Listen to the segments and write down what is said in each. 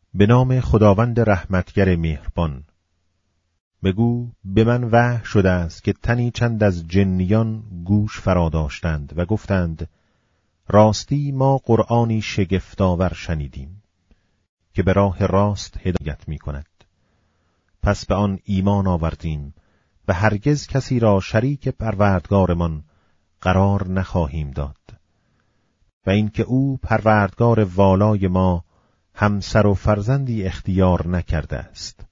به نام خداوند رحمتگر مهربان. بگو به من وحی شده است که تنی چند از جنیان گوش فرا داشتند و گفتند راستی ما قرآنی شگفت‌آور شنیدیم که به راه راست هدایت می کند. پس به آن ایمان آوردیم و هرگز کسی را شریک پروردگارمان قرار نخواهیم داد و اینکه او پروردگار والای ما همسر و فرزندی اختیار نکرده است.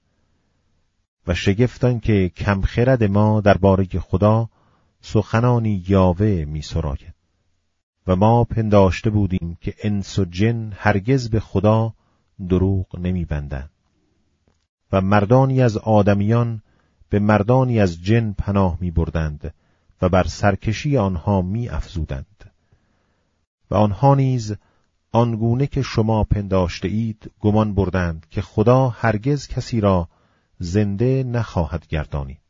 و شگفت آن که کم خرد ما درباره خدا سخنانی یاوه می سراید. و ما پنداشته بودیم که انس و جن هرگز به خدا دروغ نمی بندند. و مردانی از آدمیان به مردانی از جن پناه می بردند و بر سرکشی آنها می افزودند. و آنها نیز آنگونه که شما پنداشته اید گمان بردند که خدا هرگز کسی را زنده نخواهد گردانید.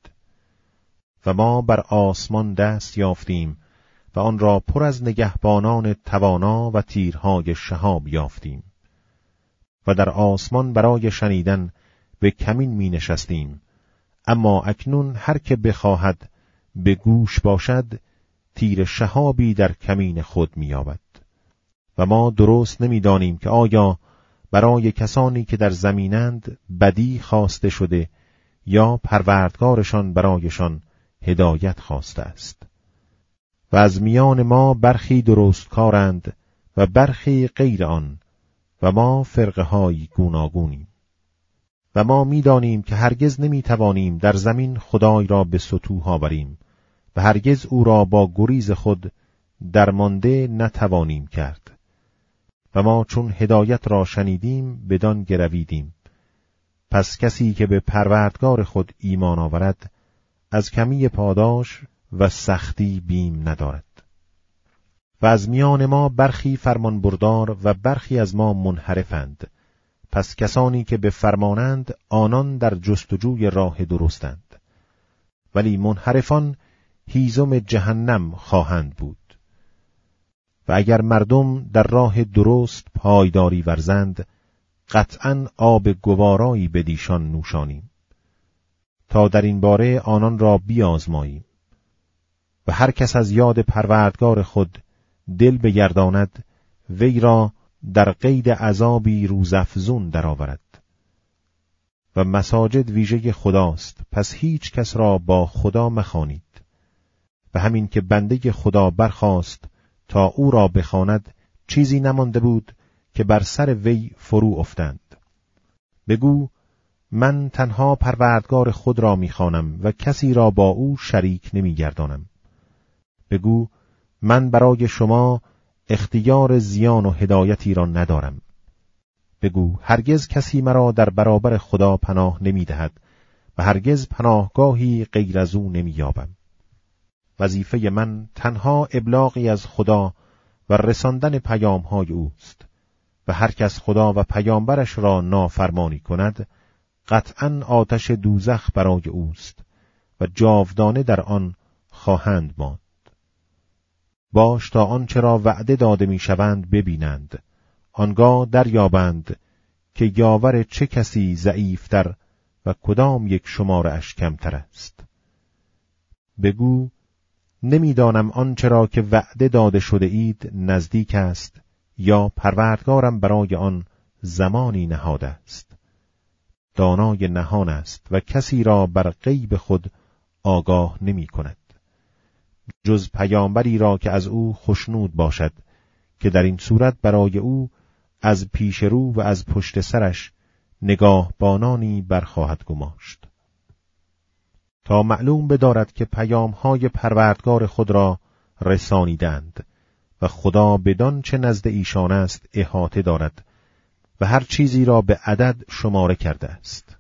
و ما بر آسمان دست یافتیم و آن را پر از نگهبانان توانا و تیرهای شهاب یافتیم. و در آسمان برای شنیدن به کمین می نشستیم، اما اکنون هر که بخواهد به گوش باشد تیر شهابی در کمین خود می یابد. و ما درست نمی دانیم که آیا برای کسانی که در زمینند بدی خواسته شده یا پروردگارشان برایشان هدایت خواسته است. و از میان ما برخی درست کارند و برخی غیر آن و ما فرقه های گوناگونیم. و ما می دانیم که هرگز نمی توانیم در زمین خدای را به ستوه آوریم و هرگز او را با گریز خود درمانده نتوانیم کرد. و ما چون هدایت را شنیدیم بدان گرویدیم. پس کسی که به پروردگار خود ایمان آورد از کمی پاداش و سختی بیم ندارد. و از میان ما برخی فرمان بردار و برخی از ما منحرفند. پس کسانی که به فرمانند آنان در جستجوی راه درستند، ولی منحرفان هیزم جهنم خواهند بود. و اگر مردم در راه درست پایداری ورزند قطعاً آب گوارایی بدیشان نوشانیم تا در این باره آنان را بیازماییم. و هر کس از یاد پروردگار خود دل بگرداند وی را در قید عذابی روزافزون درآورد. و مساجد ویژه خداست، پس هیچ کس را با خدا مخوانید. و همین که بنده خدا برخاست تا او را بخواند چیزی نمانده بود که بر سر وی فرو افتند. بگو من تنها پروردگار خود را میخوانم و کسی را با او شریک نمیگردانم. بگو من برای شما اختیار زیان و هدایتی را ندارم. بگو هرگز کسی مرا در برابر خدا پناه نمیدهد و هرگز پناهگاهی غیر از او نمییابم. وظیفه من تنها ابلاغی از خدا و رساندن پیام‌های اوست و هر کس خدا و پیامبرش را نافرمانی کند قطعاً آتش دوزخ برای اوست و جاودانه در آن خواهند ماند. باش تا آنچه را وعده داده می‌شوند ببینند، آنگاه دریابند که یاور چه کسی ضعیفتر و کدام یک شماره‌اش کمتر است. بگو نمیدانم آنچه را که وعده داده شده اید نزدیک است یا پروردگارم برای آن زمانی نهاده است. دانای نهان است و کسی را بر غیب خود آگاه نمی کند جز پیامبری را که از او خشنود باشد که در این صورت برای او از پیش رو و از پشت سرش نگاهبانانی برخواهد گماشت تا معلوم بدارد که پیام‌های پروردگار خود را رسانیدند و خدا بدان چه نزد ایشان است احاطه دارد و هر چیزی را به عدد شماره کرده است.